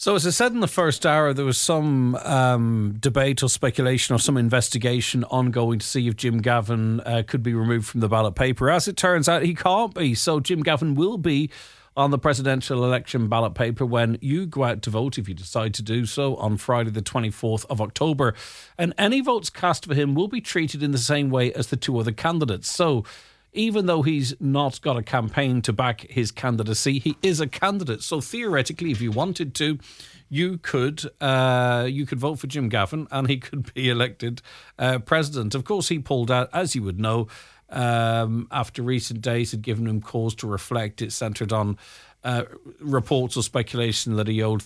So, as I said in the first hour, there was some debate or speculation or some investigation ongoing to see if Jim Gavin could be removed from the ballot paper. As it turns out, he can't be. So, Jim Gavin will be on the presidential election ballot paper when you go out to vote, if you decide to do so, on Friday the 24th of October. And any votes cast for him will be treated in the same way as the two other candidates. So, even though he's not got a campaign to back his candidacy, he is a candidate. So theoretically, if you wanted to, you could vote for Jim Gavin and he could be elected president. Of course, he pulled out, as you would know, after recent days had given him cause to reflect. It centred on reports or speculation that he owed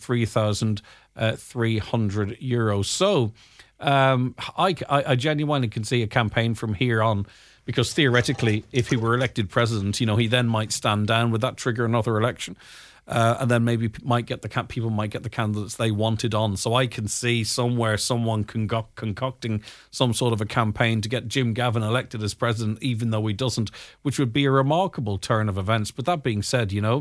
€3,300. So I genuinely can see a campaign from here on. Because theoretically, if he were elected president, he then might stand down. Would that trigger another election? And then maybe people might get the candidates they wanted on. So I can see somewhere someone concocting some sort of a campaign to get Jim Gavin elected as president, even though he doesn't, which would be a remarkable turn of events. But that being said, who's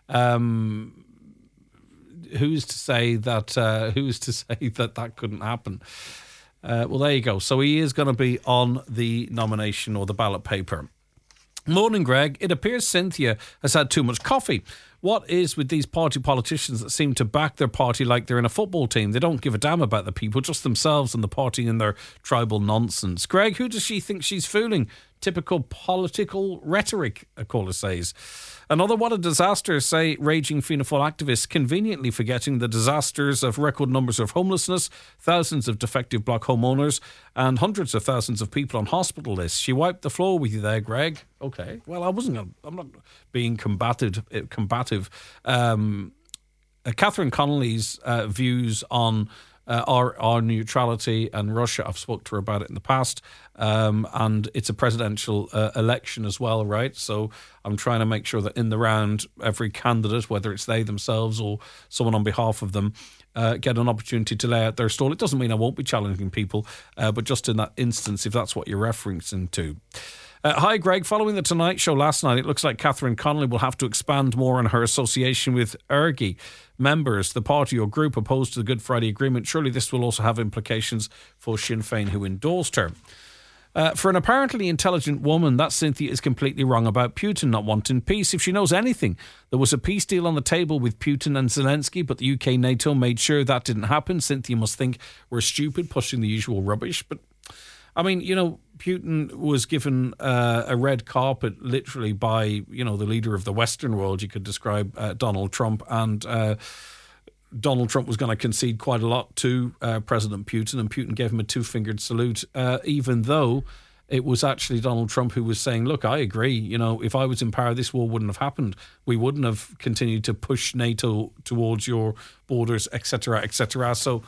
to say that that couldn't happen? Well, there you go. So he is going to be on the nomination or the ballot paper. Morning, Greg. It appears Cynthia has had too much coffee. What is with these party politicians that seem to back their party like they're in a football team? They don't give a damn about the people, just themselves and the party and their tribal nonsense. Greg, who does she think she's fooling? Typical political rhetoric, a caller says. Another, what a disaster, say raging Fianna Fáil activists, conveniently forgetting the disasters of record numbers of homelessness, thousands of defective block homeowners, and hundreds of thousands of people on hospital lists. She wiped the floor with you there, Greg. Okay, well, I'm not being combative. Catherine Connolly's views on our neutrality and Russia, I've spoke to her about it in the past, and it's a presidential election as well, right? So I'm trying to make sure that in the round, every candidate, whether it's they themselves or someone on behalf of them, get an opportunity to lay out their stall. It doesn't mean I won't be challenging people, but just in that instance, if that's what you're referencing to. Hi, Greg. Following the Tonight Show last night, it looks like Catherine Connolly will have to expand more on her association with ERGI members, the party or group opposed to the Good Friday Agreement. Surely this will also have implications for Sinn Féin, who endorsed her. For an apparently intelligent woman, that Cynthia is completely wrong about Putin not wanting peace. If she knows anything, there was a peace deal on the table with Putin and Zelensky, but the UK NATO made sure that didn't happen. Cynthia must think we're stupid, pushing the usual rubbish. But I mean, Putin was given a red carpet literally by, the leader of the Western world, you could describe Donald Trump. And Donald Trump was going to concede quite a lot to President Putin, and Putin gave him a two-fingered salute, even though it was actually Donald Trump who was saying, look, I agree, if I was in power, this war wouldn't have happened. We wouldn't have continued to push NATO towards your borders, etc., etc. So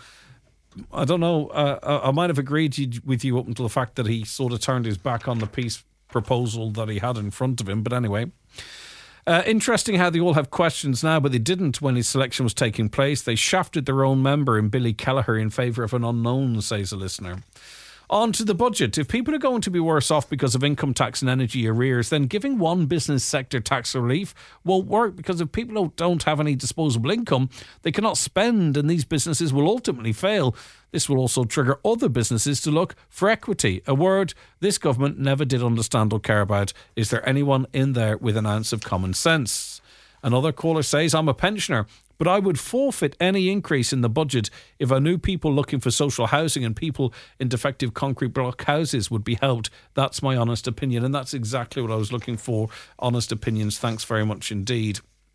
I don't know. I might have agreed with you up until the fact that he sort of turned his back on the peace proposal that he had in front of him. But anyway, interesting how they all have questions now, but they didn't when his selection was taking place. They shafted their own member in Billy Kelleher in favour of an unknown, says a listener. On to the budget. If people are going to be worse off because of income tax and energy arrears, then giving one business sector tax relief won't work, because if people don't have any disposable income, they cannot spend, and these businesses will ultimately fail. This will also trigger other businesses to look for equity, a word this government never did understand or care about. Is there anyone in there with an ounce of common sense? Another caller says, I'm a pensioner, but I would forfeit any increase in the budget if I knew people looking for social housing and people in defective concrete block houses would be helped. That's my honest opinion, and that's exactly what I was looking for, honest opinions. Thanks very much indeed.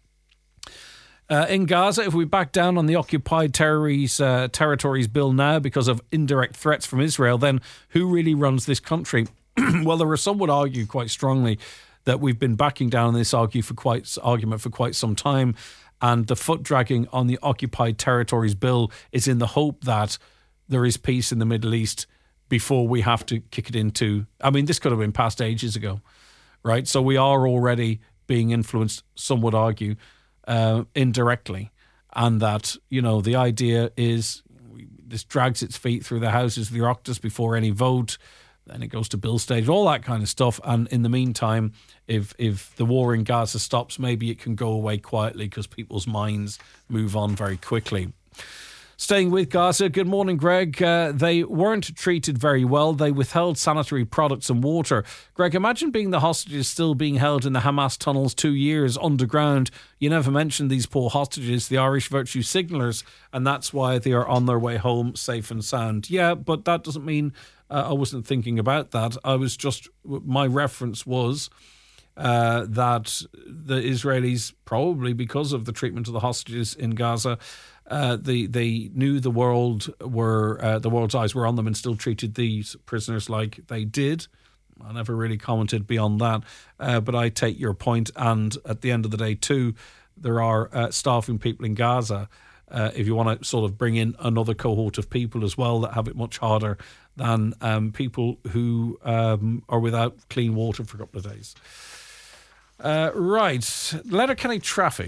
In Gaza, if we back down on the occupied territories bill now because of indirect threats from Israel, then who really runs this country? Well, there are some would argue quite strongly that we've been backing down on this argument for quite some time. And the foot dragging on the occupied territories bill is in the hope that there is peace in the Middle East before we have to kick it into. I mean, this could have been passed ages ago, right? So we are already being influenced, some would argue, indirectly. And that, the idea is this drags its feet through the houses of the Oireachtas before any vote. then it goes to bill stage, all that kind of stuff. And in the meantime, if the war in Gaza stops, maybe it can go away quietly because people's minds move on very quickly. Staying with Gaza, good morning, Greg. They weren't treated very well. They withheld sanitary products and water. Greg, imagine being the hostages still being held in the Hamas tunnels 2 years underground. You never mentioned these poor hostages, the Irish virtue signallers, and that's why they are on their way home safe and sound. Yeah, but that doesn't mean I wasn't thinking about that. My reference was that the Israelis, probably because of the treatment of the hostages in Gaza, they knew the world's eyes were on them and still treated these prisoners like they did. I never really commented beyond that, but I take your point. And at the end of the day, too, there are starving people in Gaza. If you want to sort of bring in another cohort of people as well that have it much harder than people who are without clean water for a couple of days. Right, Letterkenny traffic.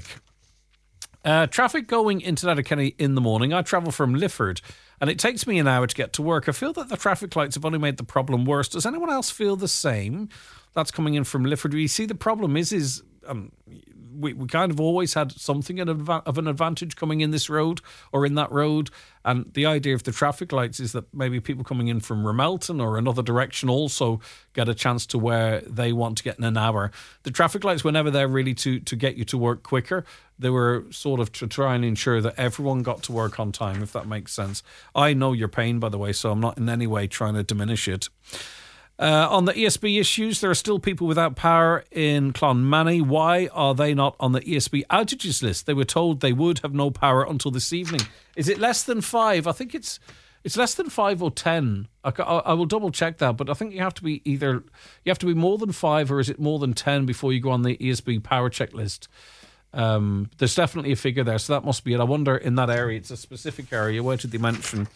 Traffic going into Letterkenny in the morning. I travel from Lifford and it takes me an hour to get to work. I feel that the traffic lights have only made the problem worse. Does anyone else feel the same? That's coming in from Lifford. You see, the problem is we kind of always had something of an advantage coming in this road or in that road. And the idea of the traffic lights is that maybe people coming in from Ramelton or another direction also get a chance to where they want to get in an hour. The traffic lights were never there really to get you to work quicker. They were sort of to try and ensure that everyone got to work on time, if that makes sense. I know your pain, by the way, so I'm not in any way trying to diminish it. On the ESB issues, there are still people without power in Clonmany. Why are they not on the ESB outages list? They were told they would have no power until this evening. Is it less than 5? I think it's less than 5 or 10. I will double check that, but I think you have to be more than 5 or is it more than 10 before you go on the ESB power check list. There's definitely a figure there, so that must be it. I wonder in that area, it's a specific area. Where did they mention?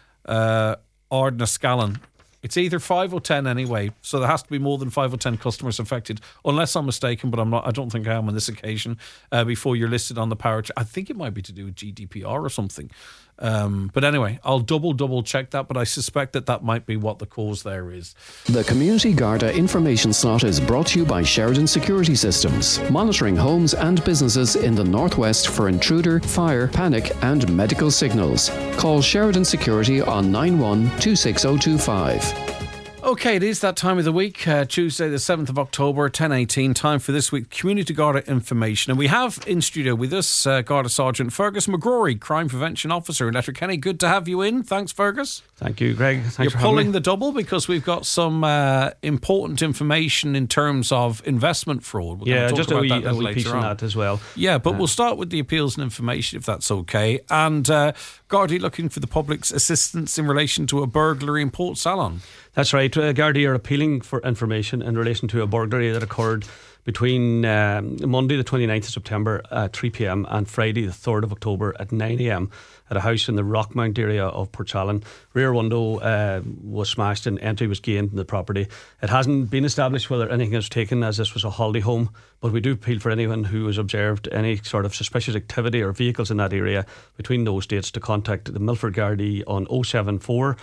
Ardnascallan. It's either 5 or 10 anyway, so there has to be more than 5 or 10 customers affected, unless I'm mistaken, but I'm not. I don't think I am on this occasion. Before you're listed on the power check, I think it might be to do with GDPR or something. But anyway, I'll double check that, but I suspect that might be what the cause there is. The Community Garda information slot is brought to you by Sheridan Security Systems, monitoring homes and businesses in the Northwest for intruder, fire, panic and medical signals. Call Sheridan Security on 91 26025. Okay, it is that time of the week, Tuesday the 7th of October, 10:18, time for this week's Community Garda information. And we have in studio with us Garda Sergeant Fergus McGrory, Crime Prevention Officer in Letterkenny. Good to have you in. Thanks, Fergus. Thank you, Greg. Thanks You're for having me. pulling the double because we've got some important information in terms of investment fraud. We're going to talk just about a that wee piece on that as well. Yeah, but we'll start with the appeals and information if that's okay. And Gardaí looking for the public's assistance in relation to a burglary in Port Salon. That's right. Gardaí are appealing for information in relation to a burglary that occurred between Monday the 29th of September at 3 p.m. and Friday the 3rd of October at 9 a.m. at a house in the Rockmount area of Portsalon. Rear window was smashed and entry was gained in the property. It hasn't been established whether anything was taken, as this was a holiday home, but we do appeal for anyone who has observed any sort of suspicious activity or vehicles in that area between those dates to contact the Milford Gardaí on 074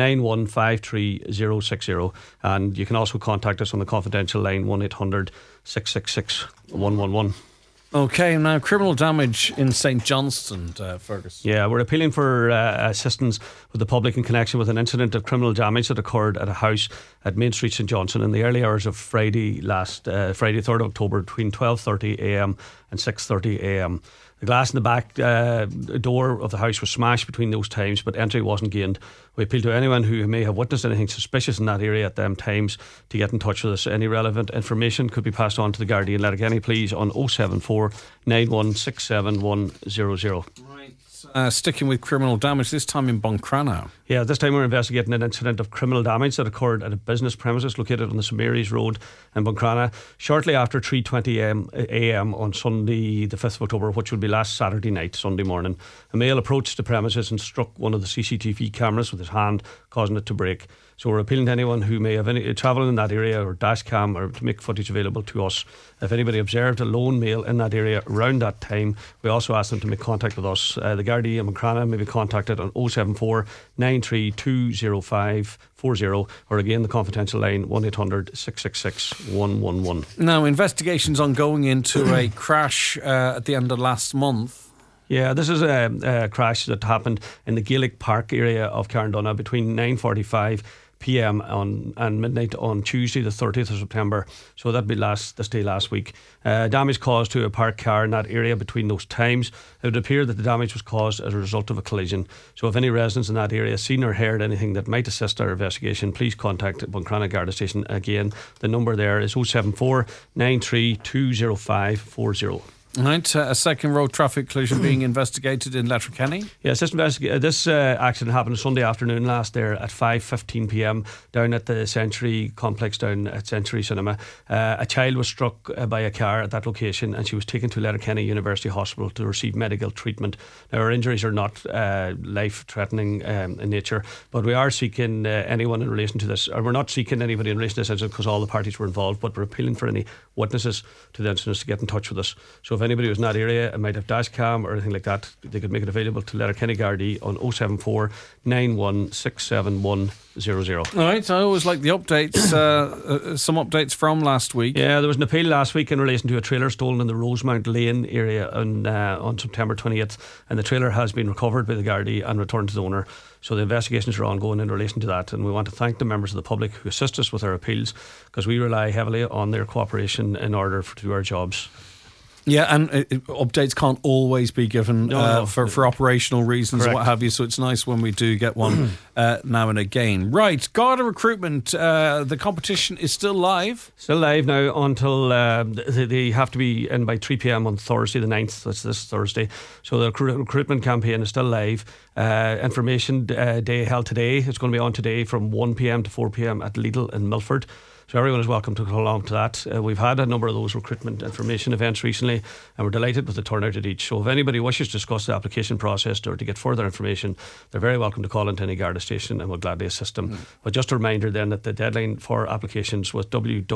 9153060, and you can also contact us on the confidential line 1800 666 111. Okay, now criminal damage in St Johnstone, Fergus. Yeah, we're appealing for assistance with the public in connection with an incident of criminal damage that occurred at a house at Main Street, St Johnstone, in the early hours of Friday 3rd of October, between 12:30am and 6:30am. The glass in the back door of the house was smashed between those times, but entry wasn't gained. We appeal to anyone who may have witnessed anything suspicious in that area at them times to get in touch with us. Any relevant information could be passed on to the Gardaí in Letterkenny, please, on 074 9167 100. Right. Sticking with criminal damage, this time in Buncrana. Yeah, this time we're investigating an incident of criminal damage that occurred at a business premises located on the St Mary's Road in Buncrana shortly after 3:20am on Sunday the 5th of October, which would be last Saturday night, Sunday morning. A male approached the premises and struck one of the CCTV cameras with his hand, causing it to break. So we're appealing to anyone who may have any travel in that area or dash cam, or to make footage available to us. If anybody observed a lone male in that area around that time, we also ask them to make contact with us. The Gardaí and Buncrana may be contacted on 074 93205 40, or again the confidential line 1800 666 111. Now, investigations ongoing into a crash at the end of last month. Yeah, this is a crash that happened in the Gaelic Park area of Carndonagh between 9:45 p.m. and midnight on Tuesday the 30th of September. So that'd be this day last week. Damage caused to a parked car in that area between those times. It would appear that the damage was caused as a result of a collision. So if any residents in that area seen or heard anything that might assist our investigation, please contact Buncrana Garda Station. Again, the number there is 074 93205 40. Right, a second road traffic collision being investigated in Letterkenny. Yes, this accident happened Sunday afternoon last there at 5:15 p.m. down at the Century complex down at Century Cinema. A child was struck by a car at that location, and she was taken to Letterkenny University Hospital to receive medical treatment. Now, her injuries are not life-threatening in nature, but we are seeking anyone in relation to this, or we're not seeking anybody in relation to this incident because all the parties were involved, but we're appealing for any witnesses to the incidents to get in touch with us. So if anybody was in that area and might have dash cam or anything like that, they could make it available to Letterkenny Gardaí on 074 9167100. All right, I always like the updates. Some updates from last week. Yeah, there was an appeal last week in relation to a trailer stolen in the Rosemount Lane area on September 28th, and the trailer has been recovered by the Gardaí and returned to the owner. So the investigations are ongoing in relation to that, and we want to thank the members of the public who assist us with our appeals, because we rely heavily on their cooperation in order to do our jobs. Yeah, and updates can't always be given for operational reasons, or what have you, so it's nice when we do get one now and again. Right, Garda recruitment, the competition is still live. Still live now until they have to be in by 3 p.m. on Thursday the 9th, that's this Thursday. So the recruitment campaign is still live. Information day held today. It's going to be on today from 1 p.m. to 4 p.m. at Lidl in Milford. So everyone is welcome to come along to that. We've had a number of those recruitment information events recently, and we're delighted with the turnout at each. So if anybody wishes to discuss the application process or to get further information, they're very welcome to call into any Garda station, and we'll gladly assist them. But just a reminder then that the deadline for applications was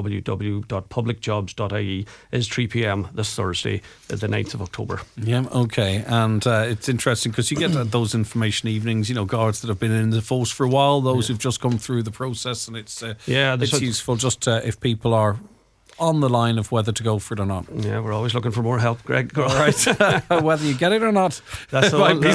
www.publicjobs.ie is 3 p.m. this Thursday, the 9th of October. Yeah, okay. And it's interesting because you get those information evenings, you know, guards that have been in the force for a while, those who've just come through the process, and it's useful just if people are on the line of whether to go for it or not. Yeah, we're always looking for more help, Greg. All right. Whether you get it or not. That's the one.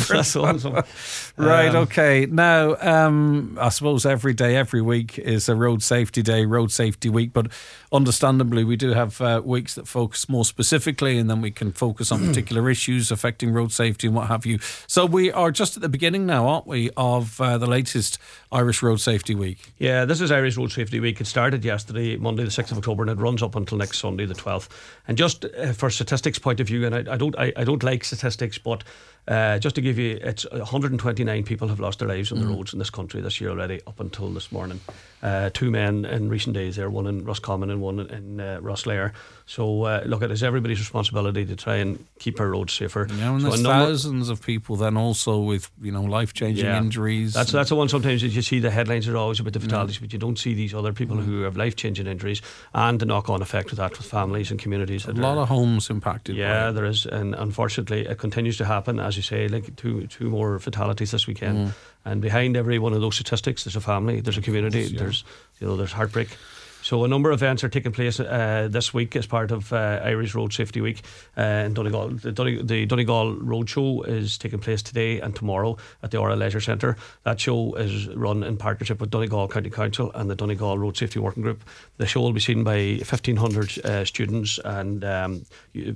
Right, okay. Now, I suppose every day, every week is a road safety day, road safety week, but understandably we do have weeks that focus more specifically, and then we can focus on particular issues affecting road safety and what have you. So we are just at the beginning now, aren't we, of the latest Irish Road Safety Week? Yeah, this is Irish Road Safety Week. It started yesterday, Monday the 6th of October, and it runs up until next Sunday the 12th. And just for statistics point of view, and I don't like statistics, but just to give you, it's 129 people have lost their lives on the roads in this country this year already, up until this morning. 2 men in recent days there, one in Roscommon and one in Rosslare. So look, it is everybody's responsibility to try and keep our roads safer. Yeah, and there's thousands of people then also with, you know, life-changing injuries. That's the one sometimes that you see the headlines are always about the fatalities, but you don't see these other people who have life-changing injuries and the knock-on effect of that with families and communities. A lot of homes impacted. Yeah, there is, and unfortunately it continues to happen, as you say, like two more fatalities this weekend. And behind every one of those statistics, there's a family, there's a community, there's heartbreak. So a number of events are taking place this week as part of Irish Road Safety Week in Donegal. The Donegal Road Show is taking place today and tomorrow at the Ora Leisure Centre. That show is run in partnership with Donegal County Council and the Donegal Road Safety Working Group. The show will be seen by 1,500 students and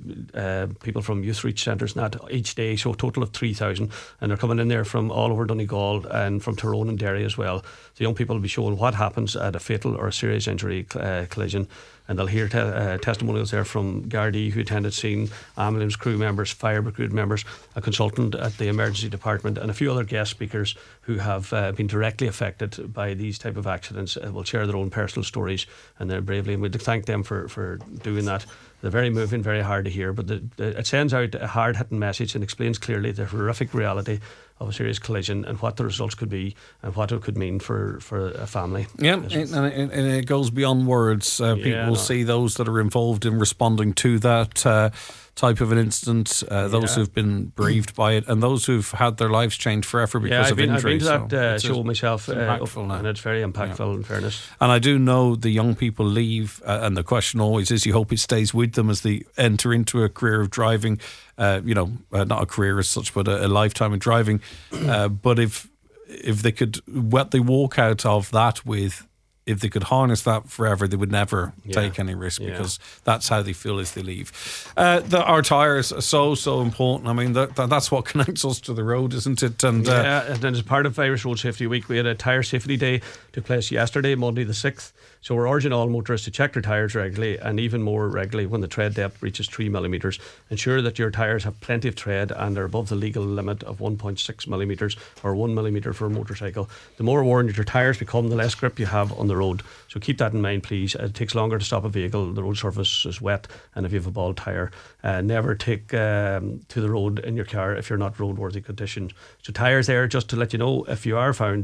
people from youth reach centres and that each day, so a total of 3,000. And they're coming in there from all over Donegal and from Tyrone and Derry as well. The young people will be shown what happens at a fatal or a serious injury collision, and they'll hear testimonials there from Gardaí who attended scene, ambulance crew members, fire brigade members, a consultant at the emergency department, and a few other guest speakers who have been directly affected by these type of accidents. Will share their own personal stories, and they're bravely, and we'd thank them for doing that. They're very moving, very hard to hear, but it sends out a hard-hitting message and explains clearly the horrific reality of a serious collision and what the results could be and what it could mean for a family. Yeah, and it goes beyond words. People see those that are involved in responding to that type of an incident, those who've been bereaved by it, and those who've had their lives changed forever because of injury. I've been to that show myself, impactful and it's very impactful, in fairness. And I do know the young people leave, and the question always is, you hope it stays with them as they enter into a career of driving, not a career as such, but a lifetime of driving. But if they could, what they walk out of that with, if they could harness that forever, they would never take any risk, because that's how they feel as they leave. Our tyres are so important. I mean, that's what connects us to the road, isn't it? And and then as part of Irish Road Safety Week, we had a tyre safety day took place yesterday, Monday the 6th. So we're urging all motorists to check their tyres regularly, and even more regularly when the tread depth reaches 3 millimetres. Ensure that your tyres have plenty of tread and are above the legal limit of 1.6 millimetres or 1 millimetre for a motorcycle. The more worn your tyres become, the less grip you have on the road. So keep that in mind, please. It takes longer to stop a vehicle. The road surface is wet, and if you have a bald tyre, never take to the road in your car if you're not roadworthy conditions. So tyres there, just to let you know, if you are found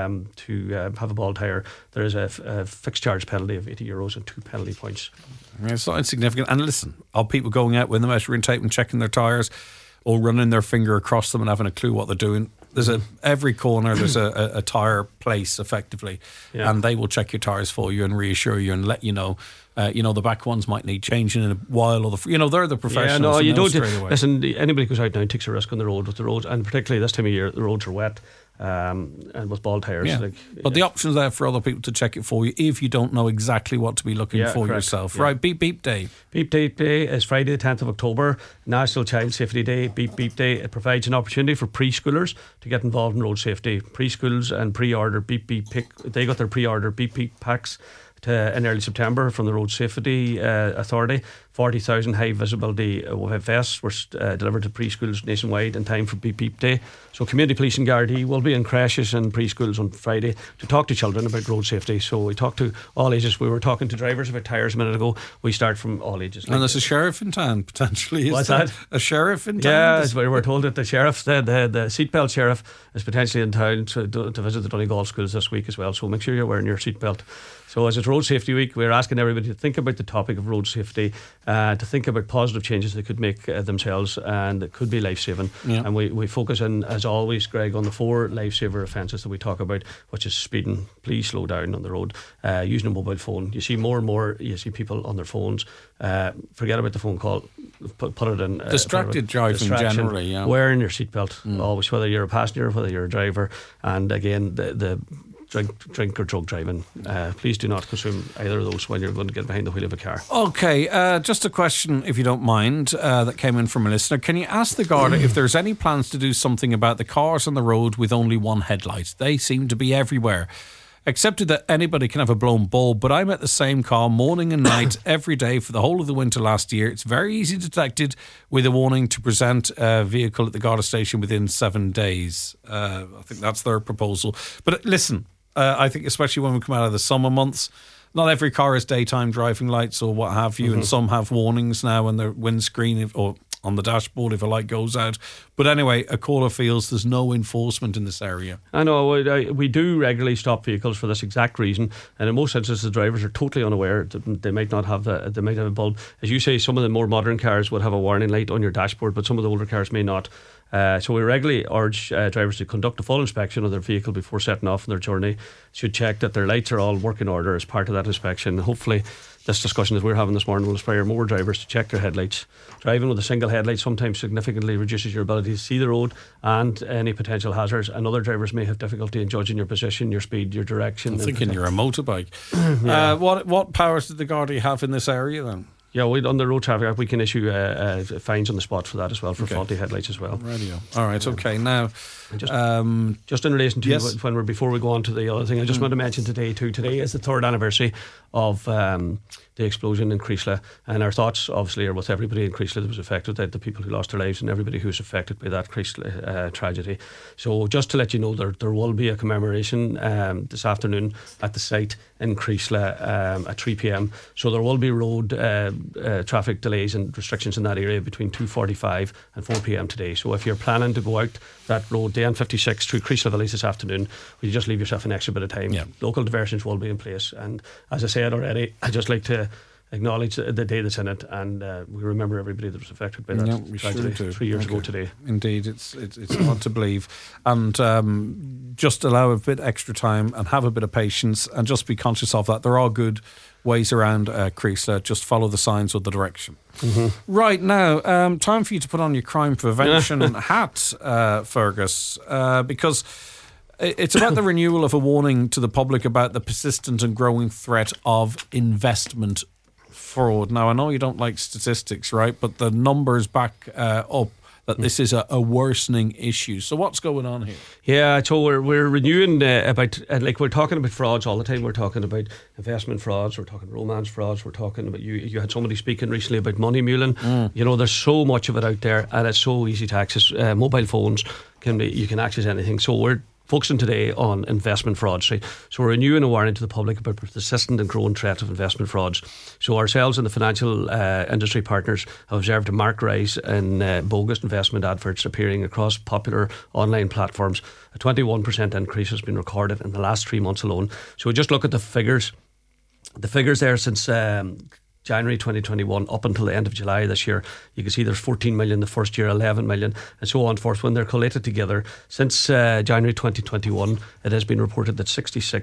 to have a bald tyre, there is a fixed charge penalty of €80 and 2 penalty points. It's not insignificant. And listen, are people going out with the measuring tape and checking their tyres, or running their finger across them and having a clue what they're doing? There's every corner there's a tyre place effectively, and they will check your tyres for you and reassure you and let you know. The back ones might need changing in a while, or they're the professionals. You don't. Listen, anybody goes out now and takes a risk on the road with the roads, and particularly this time of year, the roads are wet. And with bald tyres. But the option's there for other people to check it for you if you don't know exactly what to be looking for yourself. Right, Beep Beep Day. Beep Beep Day is Friday the 10th of October, National Child Safety Day. Beep Beep Day, it provides an opportunity for preschoolers to get involved in road safety. Preschools and pre-order Beep Beep they got their pre-order Beep Beep packs in early September from the Road Safety Authority. 40,000 high visibility vests were delivered to preschools nationwide in time for Beep Beep Day. So community police and Gardaí will be in creches and preschools on Friday to talk to children about road safety. So we talk to all ages. We were talking to drivers about tyres a minute ago. We start from all ages. And there's a sheriff in town potentially. What's that? A sheriff in town? Yeah, we were told that the sheriff, the seatbelt sheriff, is potentially in town to visit the Donegal schools this week as well. So make sure you're wearing your seatbelt. So as it's Road Safety Week, we're asking everybody to think about the topic of road safety, to think about positive changes they could make themselves, and it could be life-saving. Yeah. And we focus in, as always, Greg, on the 4 lifesaver offences that we talk about, which is speeding, please slow down on the road, using a mobile phone. You see more and more, you see people on their phones. Forget about the phone call, put it in. Distracted driving generally, yeah. Wearing your seatbelt, always, whether you're a passenger or whether you're a driver. And again, the drink or drug driving. Please do not consume either of those when you're going to get behind the wheel of a car. Okay, just a question, if you don't mind, that came in from a listener. Can you ask the Garda if there's any plans to do something about the cars on the road with only one headlight? They seem to be everywhere. Accepted that anybody can have a blown bulb, but I met the same car morning and night every day for the whole of the winter last year. It's very easy detected with a warning to present a vehicle at the Garda station within 7 days. I think that's their proposal. But listen, I think especially when we come out of the summer months, not every car has daytime driving lights or what have you, and some have warnings now on their windscreen or on the dashboard if a light goes out. But anyway, a caller feels there's no enforcement in this area. I know, we do regularly stop vehicles for this exact reason, and in most instances the drivers are totally unaware that they might not have they might have a bulb. As you say, some of the more modern cars would have a warning light on your dashboard, but some of the older cars may not. So we regularly urge drivers to conduct a full inspection of their vehicle before setting off on their journey. Should check that their lights are all working order as part of that inspection. Hopefully this discussion that we're having this morning will inspire more drivers to check their headlights. Driving with a single headlight sometimes significantly reduces your ability to see the road and any potential hazards, and other drivers may have difficulty in judging your position, your speed, your direction. I'm thinking you're a motorbike. What powers did the Gardaí have in this area then? Yeah, on the Road Traffic Act, we can issue fines on the spot for that as well, for faulty headlights as well. Radio. All right, okay. Now, just in relation to before we go on to the other thing, I just want to mention today is the 3rd anniversary of the explosion in Creeslough, and our thoughts obviously are with everybody in Creeslough that was affected, the people who lost their lives, and everybody who's affected by that Creeslough tragedy. So just to let you know, there will be a commemoration this afternoon at the site in Creeslough at 3 p.m. So there will be road traffic delays and restrictions in that area between 2:45 and 4 p.m. today. So if you're planning to go out that road, the N56 through Creeslough Village this afternoon, will you just leave yourself an extra bit of time? Yeah. Local diversions will be in place, and as I said already, I just like to acknowledge the day that's in it, and we remember everybody that was affected by that tragedy 3 years ago today. Indeed, it's hard to believe, and just allow a bit extra time and have a bit of patience, and just be conscious of that. There are good ways around Creasler. Just follow the signs or the direction. Right now, time for you to put on your crime prevention hat, Fergus, because it's about the renewal of a warning to the public about the persistent and growing threat of investment fraud. Now, I know you don't like statistics, right? But the numbers back up that this is a worsening issue. So what's going on here? Yeah, so we're renewing about, like, we're talking about frauds all the time. We're talking about investment frauds, we're talking romance frauds, we're talking about, you had somebody speaking recently about money muling. You know, there's so much of it out there, and it's so easy to access. Mobile phones, you can access anything. So we're focusing today on investment frauds. Right? So we're renewing a warning to the public about the persistent and growing threat of investment frauds. So ourselves and the financial industry partners have observed a marked rise in bogus investment adverts appearing across popular online platforms. A 21% increase has been recorded in the last 3 months alone. So we just look at the figures. The figures there since January 2021 up until the end of July this year, you can see there's 14 million the first year, 11 million, and so on forth. When they're collated together, since January 2021, it has been reported that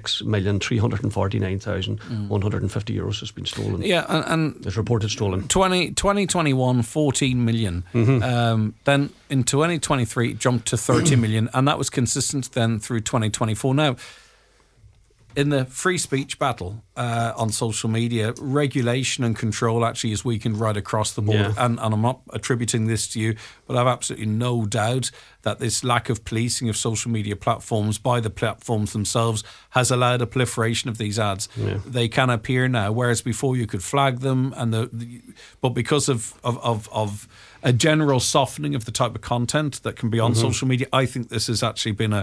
66,349,150 euros has been stolen. Yeah, and it's reported stolen. 2021, 14 million. Then in 2023, it jumped to 30 million, and that was consistent then through 2024. Now, in the free speech battle on social media, regulation and control actually is weakened right across the board. Yeah. And I'm not attributing this to you, but I have absolutely no doubt that this lack of policing of social media platforms by the platforms themselves has allowed a proliferation of these ads. Yeah. They can appear now, whereas before you could flag them, but because of a general softening of the type of content that can be on social media, I think this has actually been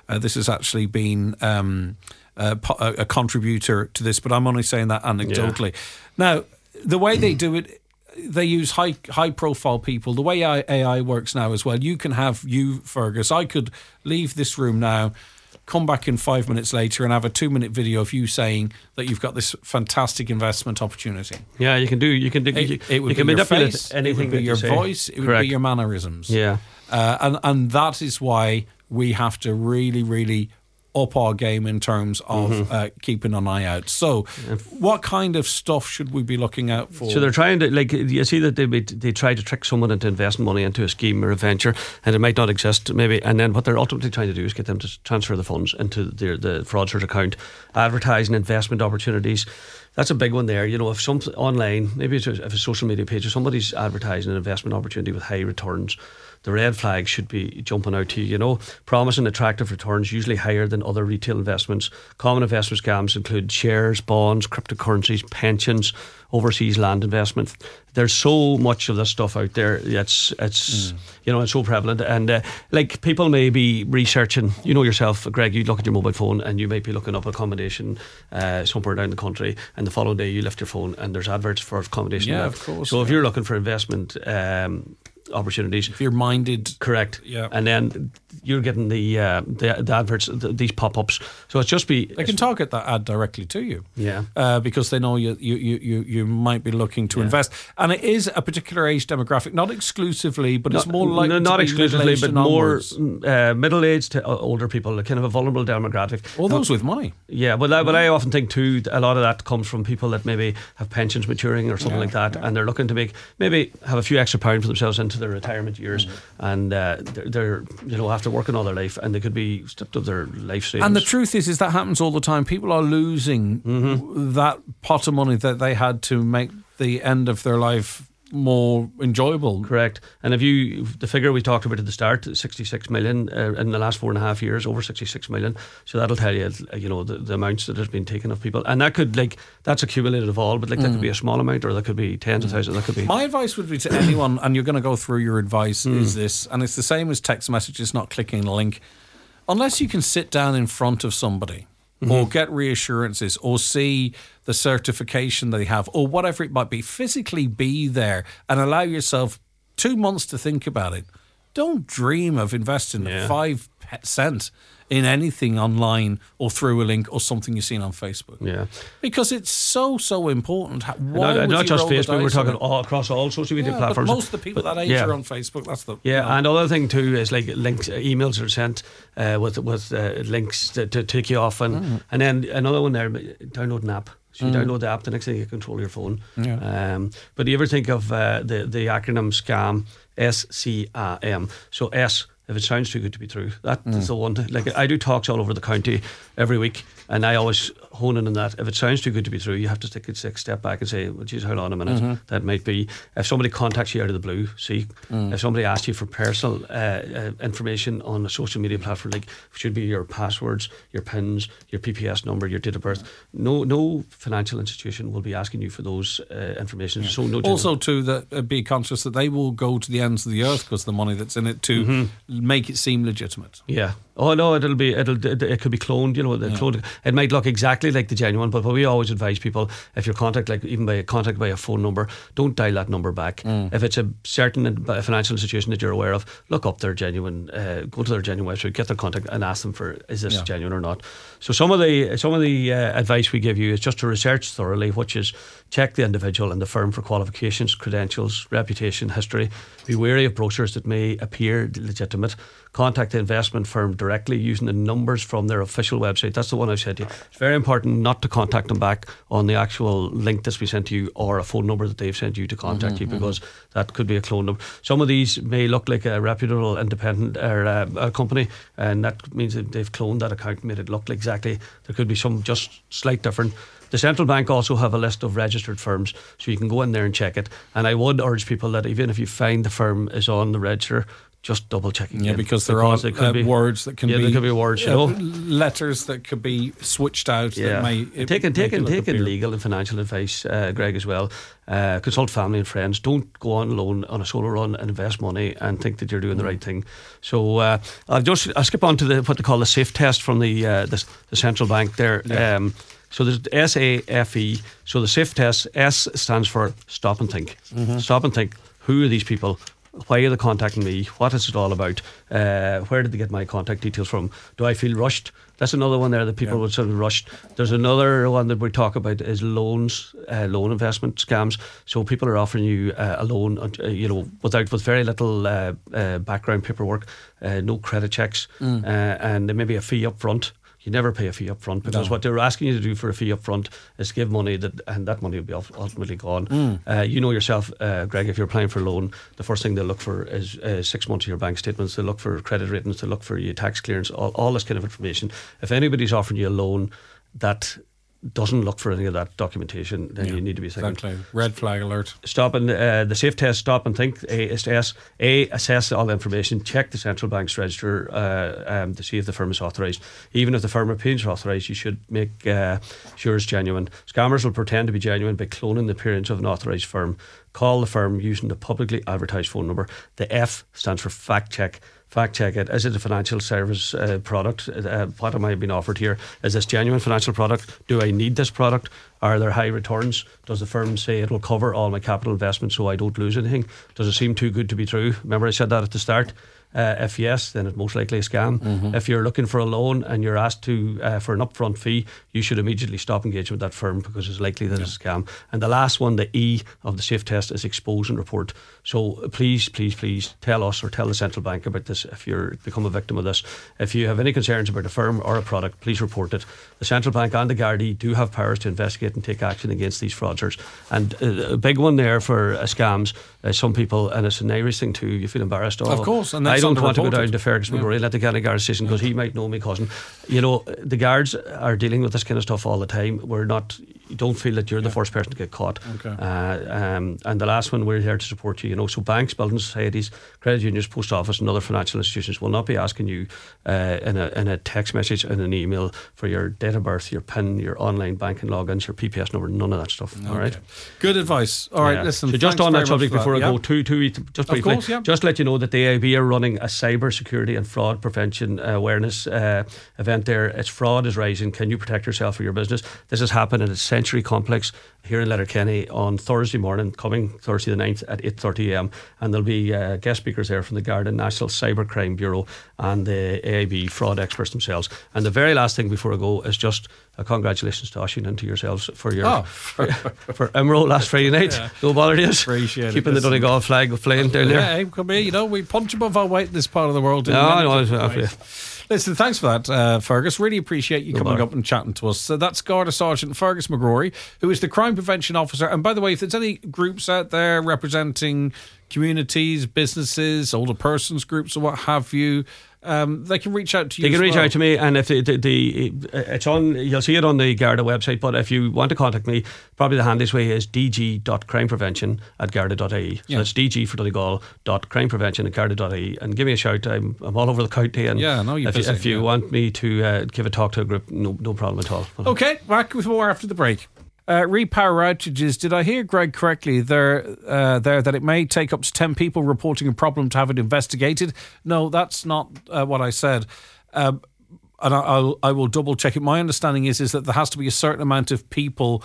a contributor to this, but I'm only saying that anecdotally. Yeah. Now, the way they do it, they use high profile people. The way AI works now as well, you can have Fergus. I could leave this room now, come back in 5 minutes later and have a 2-minute video of you saying that you've got this fantastic investment opportunity. Yeah, you can do. It would be your face, anything, it would be your voice, it would be your mannerisms. Yeah, and that is why we have to really, really up our game in terms of keeping an eye out. So what kind of stuff should we be looking out for? So they're trying to, like, you see that they try to trick someone into investing money into a scheme or a venture, and it might not exist maybe, and then what they're ultimately trying to do is get them to transfer the funds into the fraudster's account. Advertising investment opportunities, that's a big one there. You know, if some online, maybe if a social media page, if somebody's advertising an investment opportunity with high returns, the red flag should be jumping out to you. You know, promising attractive returns, usually higher than other retail investments. Common investment scams include shares, bonds, cryptocurrencies, pensions, overseas land investment. There's so much of this stuff out there. It's you know, it's so prevalent, and like, people may be researching. You know yourself, Greg. You look at your mobile phone and you might be looking up accommodation somewhere down the country, and the following day you lift your phone and there's adverts for accommodation. Yeah, of course. So if you're looking for investment opportunities, if you're minded, correct, yeah, and then you're getting the adverts, these pop-ups. So it's just they can target that ad directly to you, yeah, because they know you might be looking to invest, and it is a particular age demographic, not exclusively, but it's more likely not to be exclusively, but more onwards. middle-aged to older people, kind of a vulnerable demographic. All those with money. Yeah, but I often think too, a lot of that comes from people that maybe have pensions maturing or something like that, and they're looking to maybe have a few extra pounds for themselves into their retirement years, and they're you know, after working all their life, and they could be stripped of their life savings. And the truth is that happens all the time. People are losing that pot of money that they had to make the end of their life more enjoyable. Correct. And the figure we talked about at the start, 66 million in the last 4.5 years, over 66 million. So that'll tell you, you know, the amounts that has been taken of people, and that could, like, that's accumulated of all, but like that could be a small amount, or that could be tens of thousands. That could be. My advice would be to anyone, and you're going to go through your advice, is this, and it's the same as text messages, not clicking a link. Unless you can sit down in front of somebody, or get reassurances, or see the certification they have, or whatever it might be, physically be there and allow yourself 2 months to think about it. don't dream of investing 5 cent in anything online or through a link or something you've seen on Facebook. Yeah. Because it's so important. Not just Facebook, we're talking all across all social media platforms. But most of the people that age are on Facebook. That's the and another thing too is like links, emails are sent with links to take you off, and then another one there, download an app. So you download the app, the next thing you control your phone. Yeah. But do you ever think of the acronym SCAM, SCAM? So S, if it sounds too good to be true, that is the one. Like I do talks all over the county every week, and I always hone in on that. If it sounds too good to be true, you have to take a step back and say, well, geez, hold on a minute. That might be, if somebody contacts you out of the blue, if somebody asks you for personal information on a social media platform, like should be your passwords, your PINs, your PPS number, your date of birth, no financial institution will be asking you for those information. So also be conscious that they will go to the ends of the earth because the money that's in it to make it seem legitimate. Yeah. Oh no, it could be cloned. Cloned. It might look exactly like the genuine, but we always advise people, if you're contacted by a phone number, don't dial that number back. If it's a certain financial institution that you're aware of, look up their genuine, go to their genuine website, get their contact, and ask them for, is this genuine or not. So some of the advice we give you is just to research thoroughly, which is check the individual and the firm for qualifications, credentials, reputation, history. Be wary of brochures that may appear legitimate. Contact the investment firm directly using the numbers from their official website. That's the one I've said to you. It's very important not to contact them back on the actual link that's been sent to you or a phone number that they've sent you to contact you, because that could be a clone number. Some of these may look like a reputable independent or a company, and that means that they've cloned that account and made it look like exactly. There could be some just slight different. The central bank also have a list of registered firms, so you can go in there and check it. And I would urge people that even if you find the firm is on the register, just double checking. Yeah, because there are words that can be. There could be words, letters that could be switched out. Yeah, that may taking legal and financial advice, Greg, as well. Consult family and friends. Don't go on alone on a solo run and invest money and think that you're doing the right thing. So I'll skip on to what they call the SAFE test from the central bank there. Yeah. So there's SAFE. So the SAFE test, S stands for stop and think. Stop and think. Who are these people? Why are they contacting me? What is it all about? Where did they get my contact details from? Do I feel rushed? That's another one there that people would sort of rushed. There's another one that we talk about is loans, loan investment scams. So people are offering you a loan, with very little background paperwork, no credit checks, and there may be a fee up front. You never pay a fee up front, because what they're asking you to do for a fee up front is give money and that money will be ultimately gone. You know yourself, Greg, if you're applying for a loan, the first thing they'll look for is 6 months of your bank statements. They'll look for credit ratings. They'll look for your tax clearance, all this kind of information. If anybody's offering you a loan that doesn't look for any of that documentation, then you need to be thinking. Exactly. Red flag alert. Stop and the SAFE test, stop and think. A is to S. A, assess all the information. Check the central bank's register to see if the firm is authorised. Even if the firm appears authorised, you should make sure it's genuine. Scammers will pretend to be genuine by cloning the appearance of an authorised firm. Call the firm using the publicly advertised phone number. The F stands for fact check. Fact check it. Is it a financial service product? What am I being offered here? Is this genuine financial product? Do I need this product? Are there high returns? Does the firm say it will cover all my capital investments so I don't lose anything? Does it seem too good to be true? Remember I said that at the start? If yes, then it's most likely a scam. If you're looking for a loan and you're asked to for an upfront fee, you should immediately stop engaging with that firm, because it's likely that it's a scam. And the last one, the E of the SAFE test, is expose and report. So please tell us or tell the central bank about this if you're become a victim of this. If you have any concerns about a firm or a product, please report it. The central bank and the Gardaí do have powers to investigate and take action against these fraudsters. And a big one there for scams, some people, and it's an Irish thing too, you feel embarrassed. Of course, and I don't want to go down to Fergus McGrory at the County Guard station because he might know me cousin. The guards are dealing with this kind of stuff all the time. You don't feel that you're the first person to get caught. Okay. And the last one, we're here to support you. So banks, building societies, credit unions, post office, and other financial institutions will not be asking you in a text message and an email for your date of birth, your PIN, your online banking logins, your PPS number, none of that stuff. Okay. All right. Good advice. All right, listen. So just on that subject before I go, just briefly, just let you know that the AIB are running a cyber security and fraud prevention awareness event there. It's Fraud is Rising. Can you protect yourself or your business? This has happened in a Century Complex here in Letterkenny on Thursday morning, coming Thursday the 9th at 8:30am, and there'll be guest speakers there from the Garda National Cybercrime Bureau and the AIB fraud experts themselves. And the very last thing before I go is just congratulations to Oisin and to yourselves for your for Emerald last Friday night. Yeah. No bother you. Appreciate keeping the Donegal flag flying down there. Yeah, come here, we punch above our weight in this part of the world. Listen, thanks for that, Fergus. Really appreciate you coming up and chatting to us. So that's Garda Sergeant Fergus McGrory, who is the Crime Prevention Officer. And by the way, if there's any groups out there representing communities, businesses, older persons groups or what have you, they can reach out to you. They can reach out to me, and if it's on, you'll see it on the Garda website. But if you want to contact me, probably the handiest way is dg.crimeprevention@garda.ie. So that's dg for Donegal.crimeprevention@garda.ie, and give me a shout. I'm all over the county, and if you want me to give a talk to a group, no problem at all. Okay, back with more after the break. Repower outages. Did I hear Greg correctly there that it may take up to 10 people reporting a problem to have it investigated? No, that's not what I said. And I will double check it. My understanding is that there has to be a certain amount of people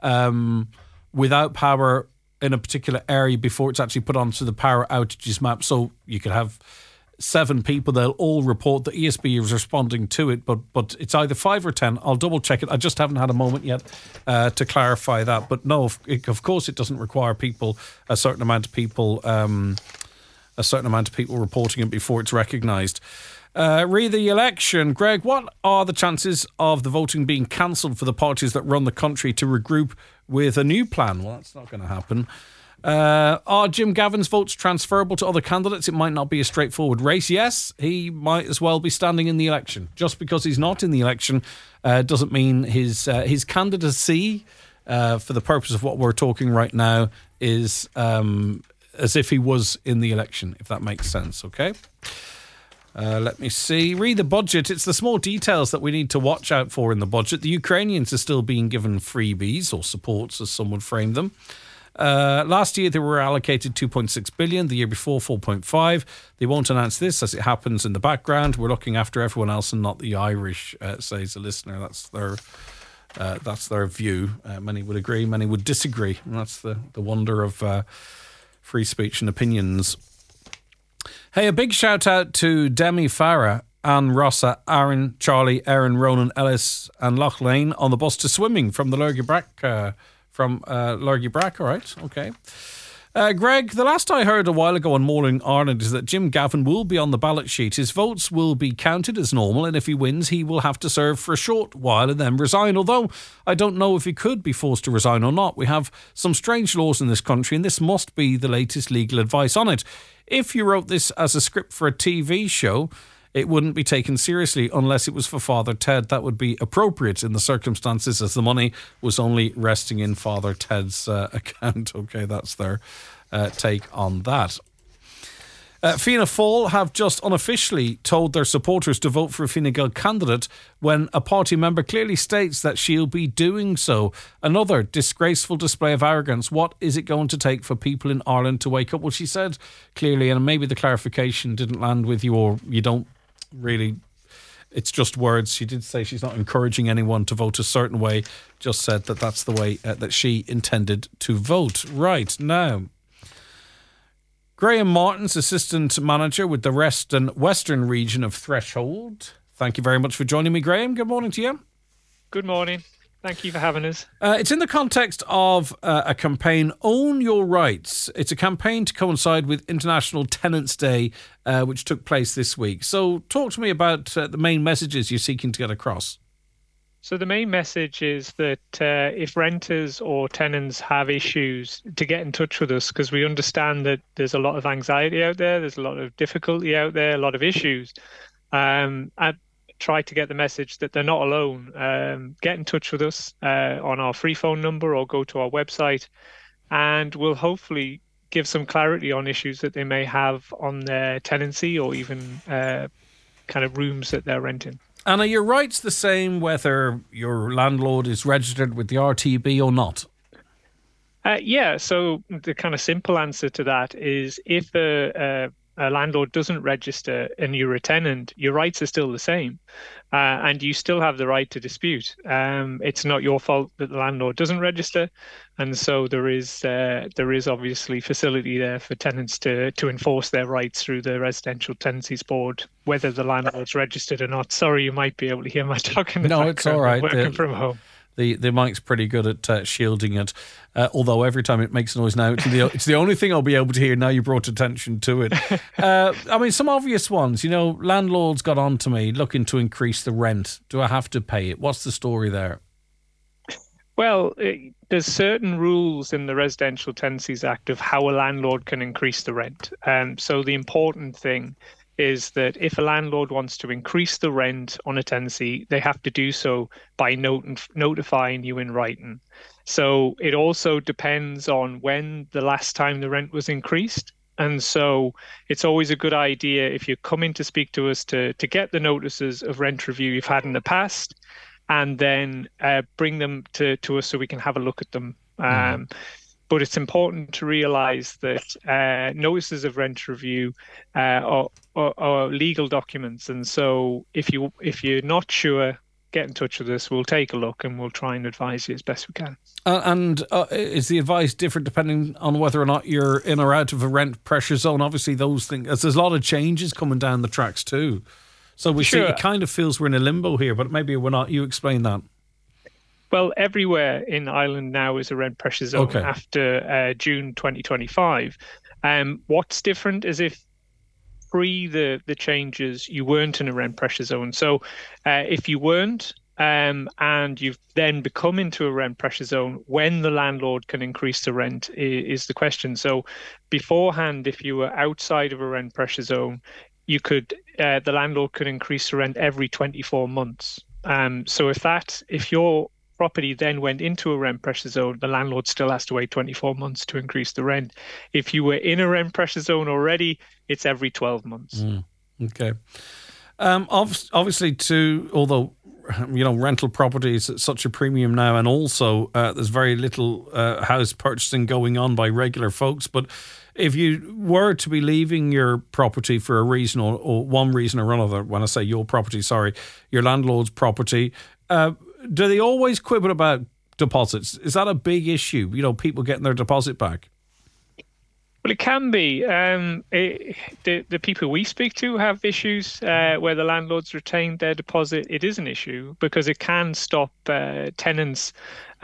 without power in a particular area before it's actually put onto the power outages map. So you could have 7 people, they'll all report that ESB is responding to it, but it's either 5 or 10. I'll double check it. I just haven't had a moment yet to clarify that. But no, of course it doesn't require people, a certain amount of people reporting it before it's recognised. Re the election. Greg, what are the chances of the voting being cancelled for the parties that run the country to regroup with a new plan? Well, that's not going to happen. Are Jim Gavin's votes transferable to other candidates? It might not be a straightforward race. Yes, he might as well be standing in the election. Just because he's not in the election doesn't mean his candidacy, for the purpose of what we're talking right now, is as if he was in the election, if that makes sense, okay? Let me see. Read the budget. It's the small details that we need to watch out for in the budget. The Ukrainians are still being given freebies, or supports as some would frame them. Last year they were allocated 2.6 billion, the year before 4.5. They won't announce this as it happens in the background. We're looking after everyone else and not the Irish, says a listener. That's their view. Many would agree, many would disagree, and that's the wonder of free speech and opinions. Hey, a big shout out to Demi Farah, Anne Rossa, Aaron, Charlie, Erin, Ronan, Ellis and Loch Lane on the bus to swimming from the Lurgy Brack. All right, okay. Greg, the last I heard a while ago on Morning Ireland is that Jim Gavin will be on the ballot sheet. His votes will be counted as normal, and if he wins, he will have to serve for a short while and then resign. Although I don't know if he could be forced to resign or not. We have some strange laws in this country, and this must be the latest legal advice on it. If you wrote this as a script for a TV show, it wouldn't be taken seriously unless it was for Father Ted. That would be appropriate in the circumstances, as the money was only resting in Father Ted's account. Okay, that's their take on that. Fianna Fáil have just unofficially told their supporters to vote for a Fine Gael candidate when a party member clearly states that she'll be doing so. Another disgraceful display of arrogance. What is it going to take for people in Ireland to wake up? Well, she said clearly, and maybe the clarification didn't land with you, or you don't really, it's just words. She did say she's not encouraging anyone to vote a certain way, just said that that's the way that she intended to vote. Right, now, Graham Martin's assistant manager with the western region of Threshold. Thank you very much for joining me, Graham. Good morning to you. Good morning. Thank you for having us. It's in the context of a campaign, Own Your Rights. It's a campaign to coincide with International Tenants' Day, which took place this week. So talk to me about the main messages you're seeking to get across. So the main message is that if renters or tenants have issues, to get in touch with us, because we understand that there's a lot of anxiety out there, there's a lot of difficulty out there, a lot of issues. I try to get the message that they're not alone. Get in touch with us on our free phone number or go to our website, and we'll hopefully give some clarity on issues that they may have on their tenancy or even kind of rooms that they're renting. And are your rights the same whether your landlord is registered with the RTB or not? Yeah, so the kind of simple answer to that is if a a landlord doesn't register and you're a tenant, your rights are still the same, and you still have the right to dispute. It's not your fault that the landlord doesn't register, and so there is obviously facility there for tenants to enforce their rights through the Residential Tenancies Board, whether the landlord's registered or not. Sorry, you might be able to hear my dog in the background. No, it's all right. Working from home. The mic's pretty good at shielding it, although every time it makes noise now, it's the only thing I'll be able to hear now you brought attention to it. I mean, some obvious ones, landlords got on to me looking to increase the rent. Do I have to pay it? What's the story there? Well, there's certain rules in the Residential Tenancies Act of how a landlord can increase the rent. So the important thing is that if a landlord wants to increase the rent on a tenancy, they have to do so by notifying you in writing. So it also depends on when the last time the rent was increased. And so it's always a good idea if you come in to speak to us to get the notices of rent review you've had in the past, and then bring them to us so we can have a look at them. But it's important to realise that notices of rent review are legal documents, and so if you're not sure, get in touch with us. We'll take a look and we'll try and advise you as best we can. And is the advice different depending on whether or not you're in or out of a rent pressure zone? Obviously, those things. There's a lot of changes coming down the tracks too. So we see it kind of feels we're in a limbo here, but maybe we're not. You explain that. Well, everywhere in Ireland now is a rent pressure zone after June 2025. What's different is if pre the changes, you weren't in a rent pressure zone. So if you weren't and you've then become into a rent pressure zone, when the landlord can increase the rent is the question. So beforehand, if you were outside of a rent pressure zone, you could the landlord could increase the rent every 24 months. So if your property then went into a rent pressure zone, the landlord still has to wait 24 months to increase the rent. If you were in a rent pressure zone already, it's every 12 months. Okay. Obviously, although rental properties at such a premium now, and also there's very little house purchasing going on by regular folks, but if you were to be leaving your property for a reason or one reason or another, when I say your property, sorry, your landlord's property, do they always quibble about deposits? Is that a big issue? People getting their deposit back? Well, it can be. The people we speak to have issues where the landlords retain their deposit. It is an issue because it can stop tenants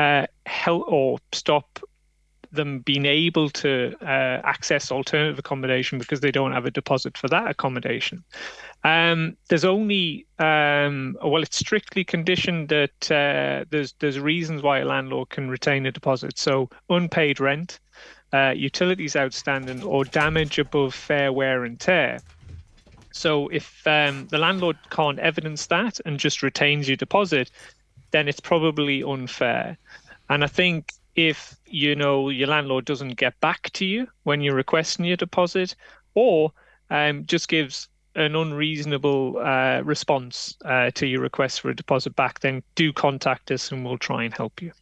or stop them being able to access alternative accommodation because they don't have a deposit for that accommodation. There's only it's strictly conditioned that there's reasons why a landlord can retain a deposit. So unpaid rent, utilities outstanding, or damage above fair wear and tear. So if the landlord can't evidence that and just retains your deposit, then it's probably unfair. And I think if your landlord doesn't get back to you when you're requesting your deposit, or just gives an unreasonable response to your request for a deposit back, then do contact us and we'll try and help you.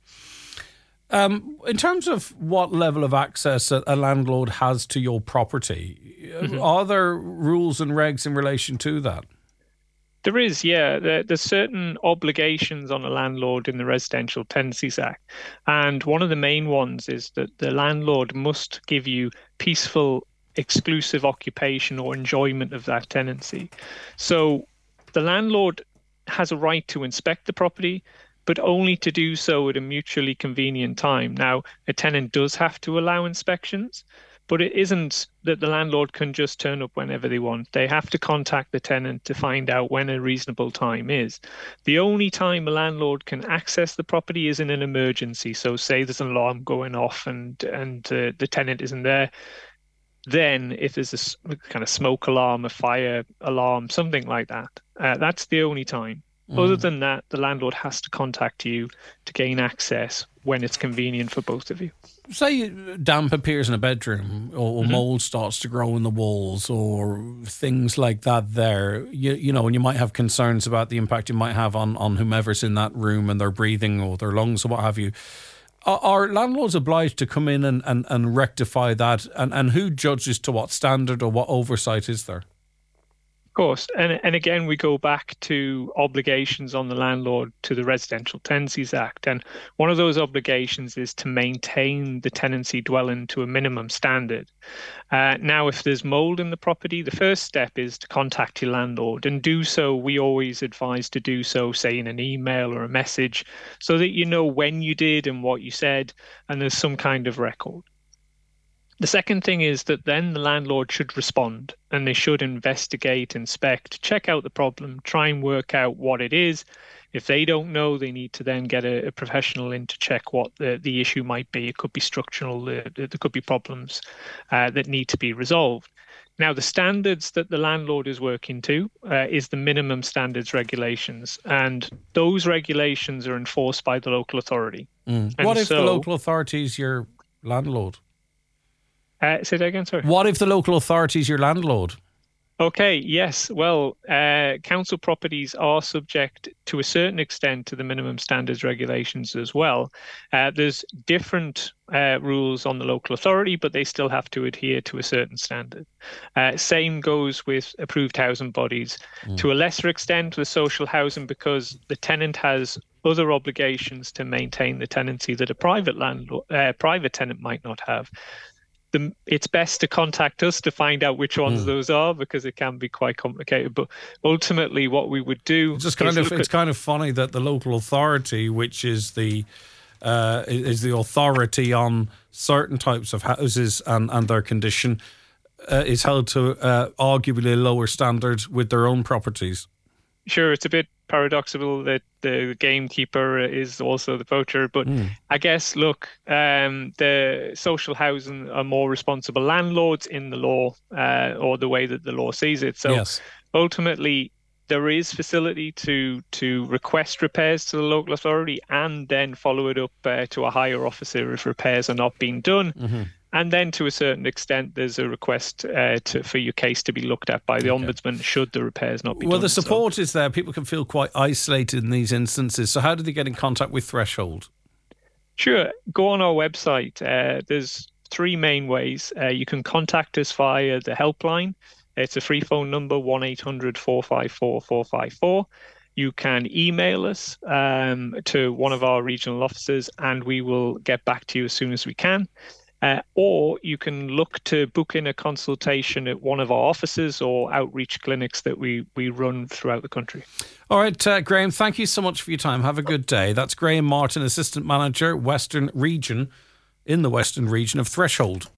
In terms of what level of access a landlord has to your property, are there rules and regs in relation to that? There is, yeah. There's certain obligations on a landlord in the Residential Tenancies Act. And one of the main ones is that the landlord must give you peaceful, exclusive occupation or enjoyment of that tenancy. So the landlord has a right to inspect the property, but only to do so at a mutually convenient time. Now, a tenant does have to allow inspections, but it isn't that the landlord can just turn up whenever they want. They have to contact the tenant to find out when a reasonable time is. The only time a landlord can access the property is in an emergency. So say there's an alarm going off and the tenant isn't there. Then if there's a kind of smoke alarm, a fire alarm, something like that, that's the only time. Other than that, the landlord has to contact you to gain access when it's convenient for both of you. Say damp appears in a bedroom, or mold starts to grow in the walls, or things like that there, and you might have concerns about the impact it might have on whomever's in that room and their breathing or their lungs or what have you. Are landlords obliged to come in and rectify that? And who judges to what standard, or what oversight is there? Of course. And again, we go back to obligations on the landlord to the Residential Tenancies Act. And one of those obligations is to maintain the tenancy dwelling to a minimum standard. Now, if there's mold in the property, the first step is to contact your landlord, and do so. We always advise to do so, say in an email or a message, so that you know when you did and what you said, and there's some kind of record. The second thing is that then the landlord should respond, and they should investigate, inspect, check out the problem, try and work out what it is. If they don't know, they need to then get a professional in to check what the issue might be. It could be structural, there could be problems that need to be resolved. Now, the standards that the landlord is working to is the minimum standards regulations, and those regulations are enforced by the local authority. What if the local authority is your landlord? Say that again, sorry. What if the local authority is your landlord? Okay, yes. Well, council properties are subject to a certain extent to the minimum standards regulations as well. There's different rules on the local authority, but they still have to adhere to a certain standard. Same goes with approved housing bodies. To a lesser extent with social housing, because the tenant has other obligations to maintain the tenancy that a private tenant might not have. It's best to contact us to find out which ones those are, because it can be quite complicated. But ultimately, what we would do it's kind of funny that the local authority, which is the authority on certain types of houses and their condition, is held to arguably a lower standard with their own properties. Sure, it's a bit paradoxical that the gamekeeper is also the poacher, but I guess, look, the social housing are more responsible landlords in the law, or the way that the law sees it. So ultimately, there is facility to request repairs to the local authority, and then follow it up to a higher officer if repairs are not being done. And then to a certain extent, there's a request for your case to be looked at by the Ombudsman should the repairs not be done. Well, the support is there. People can feel quite isolated in these instances. So how do they get in contact with Threshold? Sure. Go on our website. There's three main ways. You can contact us via the helpline. It's a free phone number, 1-800-454-454. You can email us to one of our regional officers, and we will get back to you as soon as we can. Or you can look to book in a consultation at one of our offices or outreach clinics that we run throughout the country. All right, Graham, thank you so much for your time. Have a good day. That's Graham Martin, Assistant Manager, Western Region, in the Western Region of Threshold.